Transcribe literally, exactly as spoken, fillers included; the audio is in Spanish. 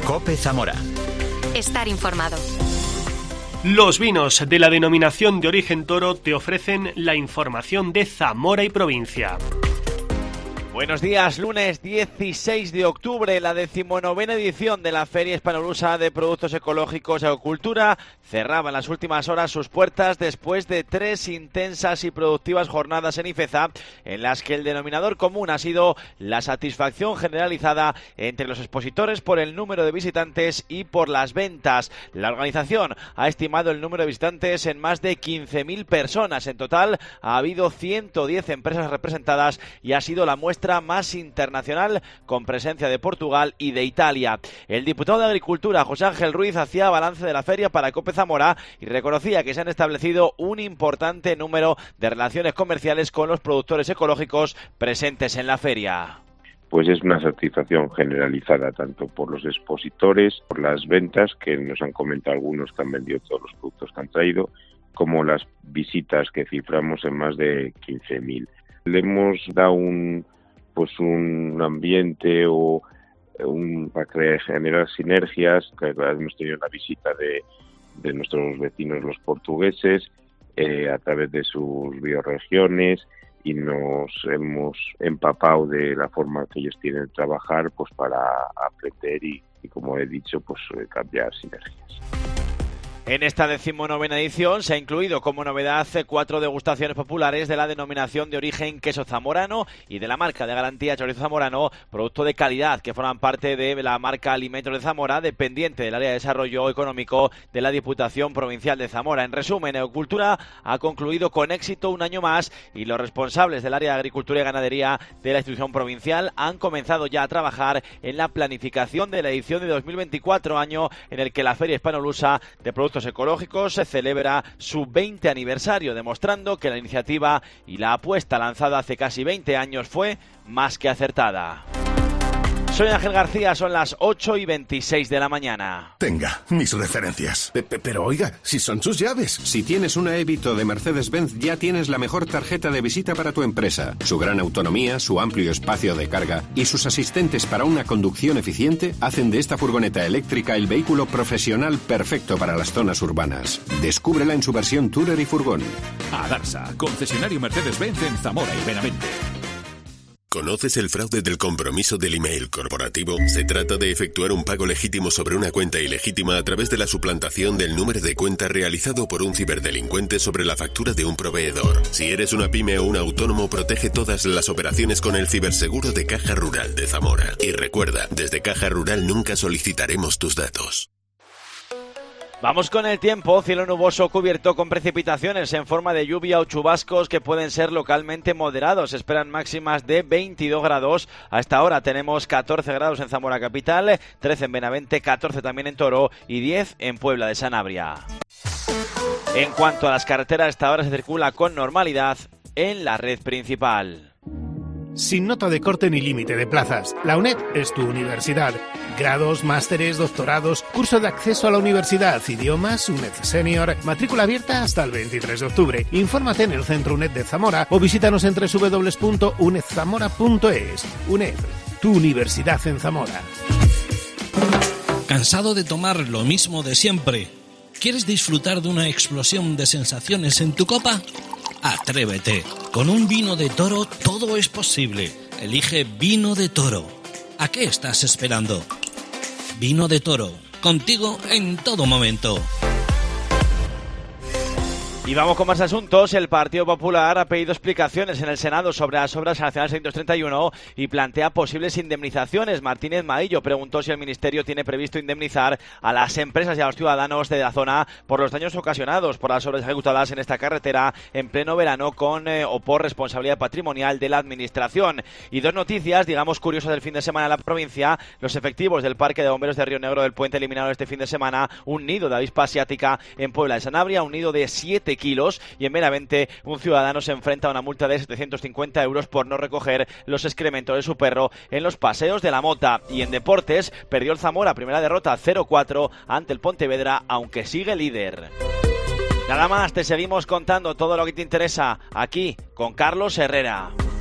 COPE Zamora. Estar informado. Los vinos de la denominación de origen Toro te ofrecen la información de Zamora y provincia. Buenos días, lunes dieciséis de octubre, la decimonovena edición de la Feria Hispanolusa de Productos Ecológicos y Agrocultura cerraba en las últimas horas sus puertas después de tres intensas y productivas jornadas en Ifeza, en las que el denominador común ha sido la satisfacción generalizada entre los expositores por el número de visitantes y por las ventas. La organización ha estimado el número de visitantes en más de quince mil personas. En total ha habido ciento diez empresas representadas y ha sido la muestra más internacional con presencia de Portugal y de Italia. El diputado de Agricultura, José Ángel Ruiz, hacía balance de la feria para COPE Zamora y reconocía que se han establecido un importante número de relaciones comerciales con los productores ecológicos presentes en la feria. Pues es una satisfacción generalizada tanto por los expositores, por las ventas, que nos han comentado algunos que han vendido todos los productos que han traído, como las visitas que ciframos en más de quince mil. Le hemos dado un pues un ambiente o un, para crear, generar sinergias, que hemos tenido la visita de, de nuestros vecinos los portugueses eh, a través de sus bioregiones, y nos hemos empapado de la forma que ellos tienen de trabajar pues para aprender y, y como he dicho, pues cambiar sinergias. En esta decimonovena edición se ha incluido como novedad cuatro degustaciones populares de la denominación de origen queso zamorano y de la marca de garantía chorizo zamorano, producto de calidad, que forman parte de la marca Alimentos de Zamora, dependiente del área de desarrollo económico de la Diputación Provincial de Zamora. En resumen, Agricultura ha concluido con éxito un año más y los responsables del área de Agricultura y Ganadería de la institución provincial han comenzado ya a trabajar en la planificación de la edición de dos mil veinticuatro, año en el que la Feria Hispanolusa de Productos Ecológicos se celebra su veinte aniversario, demostrando que la iniciativa y la apuesta lanzada hace casi veinte años fue más que acertada. Soy Ángel García, son las ocho y veintiséis de la mañana. Tenga, mis referencias. Pe- pe- pero oiga, si son sus llaves. Si tienes una Evito de Mercedes-Benz, ya tienes la mejor tarjeta de visita para tu empresa. Su gran autonomía, su amplio espacio de carga y sus asistentes para una conducción eficiente hacen de esta furgoneta eléctrica el vehículo profesional perfecto para las zonas urbanas. Descúbrela en su versión Tourer y furgón. Adarsa, concesionario Mercedes-Benz en Zamora y Benavente. ¿Conoces el fraude del compromiso del email corporativo? Se trata de efectuar un pago legítimo sobre una cuenta ilegítima a través de la suplantación del número de cuenta realizado por un ciberdelincuente sobre la factura de un proveedor. Si eres una pyme o un autónomo, protege todas las operaciones con el ciberseguro de Caja Rural de Zamora. Y recuerda, desde Caja Rural nunca solicitaremos tus datos. Vamos con el tiempo. Cielo nuboso cubierto con precipitaciones en forma de lluvia o chubascos que pueden ser localmente moderados. Se esperan máximas de veintidós grados. A esta hora tenemos catorce grados en Zamora capital, trece en Benavente, catorce también en Toro y diez en Puebla de Sanabria. En cuanto a las carreteras, a esta hora se circula con normalidad en la red principal. Sin nota de corte ni límite de plazas, la UNED es tu universidad. Grados, másteres, doctorados, curso de acceso a la universidad, idiomas, UNED Senior, matrícula abierta hasta el veintitrés de octubre. Infórmate en el Centro UNED de Zamora o visítanos en doble u doble u doble u punto uned zamora punto es. UNED, tu universidad en Zamora. ¿Cansado de tomar lo mismo de siempre? ¿Quieres disfrutar de una explosión de sensaciones en tu copa? Atrévete. Con un vino de Toro todo es posible. Elige Vino de Toro. ¿A qué estás esperando? Vino de Toro. Contigo en todo momento. Y vamos con más asuntos. El Partido Popular ha pedido explicaciones en el Senado sobre las obras nacionales seiscientos treinta y uno y plantea posibles indemnizaciones. Martínez Maillo preguntó si el Ministerio tiene previsto indemnizar a las empresas y a los ciudadanos de la zona por los daños ocasionados por las obras ejecutadas en esta carretera en pleno verano con eh, o por responsabilidad patrimonial de la Administración. Y dos noticias, digamos, curiosas del fin de semana en la provincia. Los efectivos del Parque de Bomberos de Río Negro del Puente eliminaron este fin de semana un nido de avispa asiática en Puebla de Sanabria, un nido de siete kilos, y en Benavente un ciudadano se enfrenta a una multa de setecientos cincuenta euros por no recoger los excrementos de su perro en los paseos de la Mota. Y en deportes, perdió el Zamora, primera derrota cero cuatro ante el Pontevedra, aunque sigue líder. Nada más, te seguimos contando todo lo que te interesa aquí con Carlos Herrera.